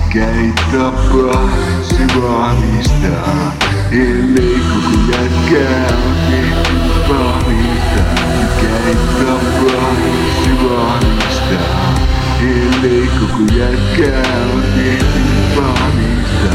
Mikä ei tapa, se vahvistaa, ellei koko jätkää on tehty valmiita. Mikä ei tapa, se vahvistaa, ellei koko jätkää on tehty valmiita.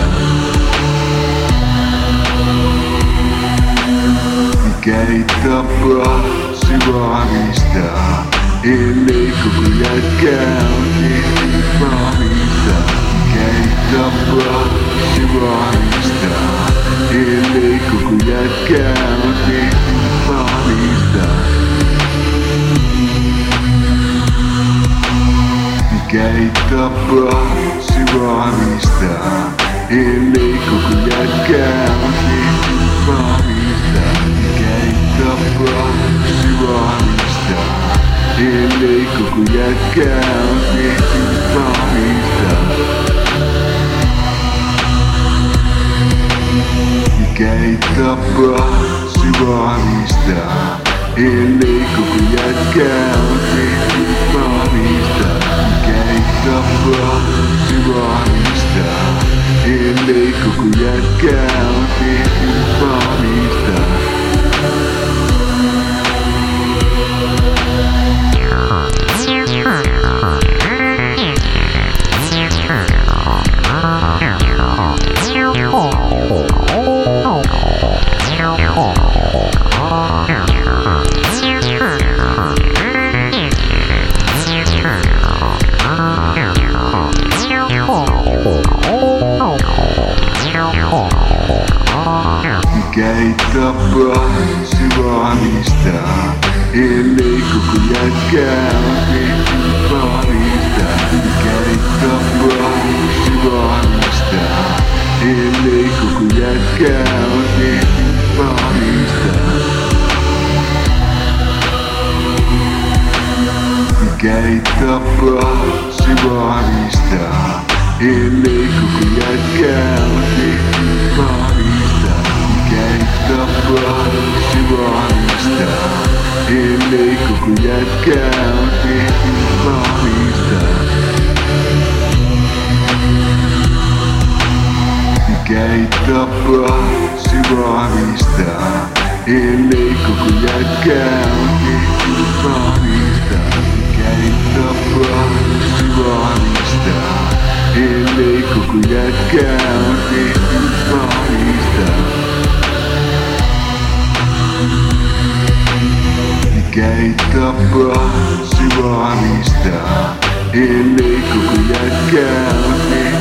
Mikä ei tapa, se vahvistaa, ellei koko jätkää on tehty valmiita. Mikä ei tapa, se vahvistaa, ellei koko jätkää on tehty valmiita. Mikä ei tapa, se vahvistaa, ellei koko jätkää on tehty valmiita. Mikä ei tapa, se vahvistaa, ellei koko jätkää on tehty valmiita. Mikä ei tapa, se vahvistaa, ellei koko jätkää on tehty valmiita. Mikä ei tapa, se vahvistaa, ellei koko jätkää on tehty valmiita. Mikä ei tapa, se vahvistaa, ellei koko jätkää on tehty valmiita. Mikä ei tapa, se vahvistaa, ellei koko jätkää on tehty valmiita. Mikä ei tapa, se vahvistaa, ellei koko jätkää on tehty valmiita. Mikä ei tapa, se vahvistaa, ellei koko jätkää on tehty valmiita. Mikä ei tapa, se vahvistaa, ellei koko jätkää on tehty valmiita. Mikä ei tapa, se vahvistaa, ellei koko jätkää on tehty valmiita. Mikä ei tapa, se vahvistaa, ellei koko jätkää on tehty